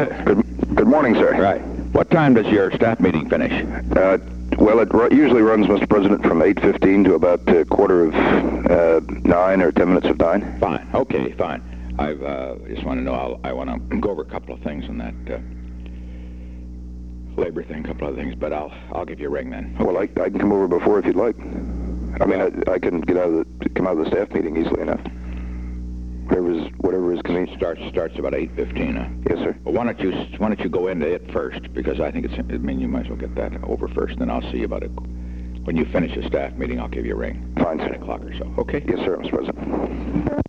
Good morning, sir. Right. What time does your staff meeting finish? Well, it usually runs, Mr. President, from 8:15 to about a quarter of 9 or 10 minutes of 9. Fine. Okay, fine. I just want to know, I want to go over a couple of things on that labor thing, a couple of things, but I'll give you a ring then. Well, I can come over before if you'd like. I mean, I can come out of the staff meeting easily enough. Whatever is convenient. Starts about 8:15. Yes, sir. Well, why don't you go into it first, because I think you might as well get that over first, then I'll see you about it. When you finish the staff meeting, I'll give you a ring. Fine, sir. 9 o'clock or so. Okay? Yes, sir, Mr. President.